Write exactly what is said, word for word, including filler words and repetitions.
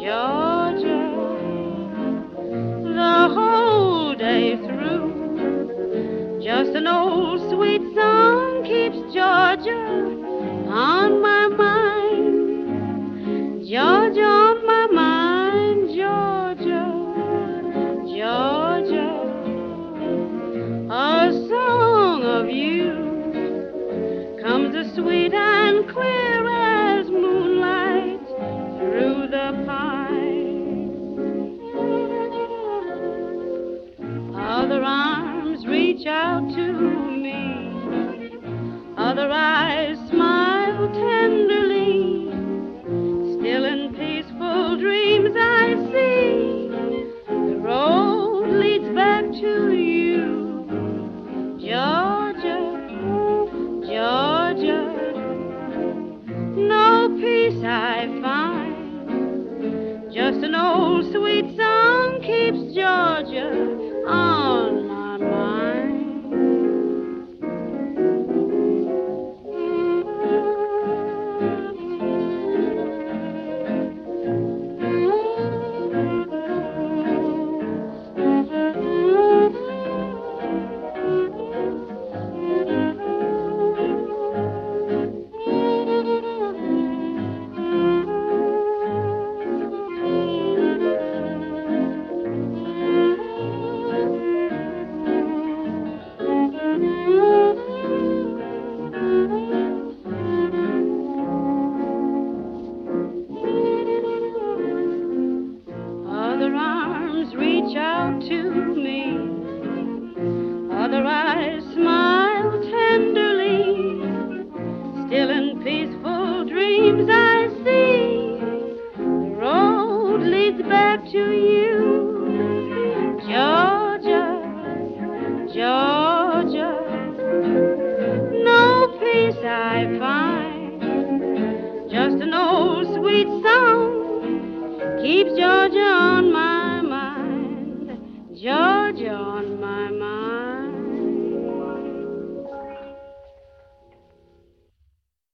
Georgia, the whole day through. Just an old sweet song keeps Georgia on my mind. Georgia on my mind, Georgia, Georgia. A song of you comes as sweet and clear as moonlight through the pine. Other arms reach out to me, other eyes smile tenderly. Still in peaceful dreams I see the road leads back to you, Georgia, Georgia. No peace I find, just an old sweet song keeps Georgia on my mind. Other arms reach out to me, other eyes smile tenderly. Still in peaceful dreams I see the road leads back to you, Georgia, Georgia. No peace I find, just an old sweet song keeps Georgia on my mind, Georgia on my mind.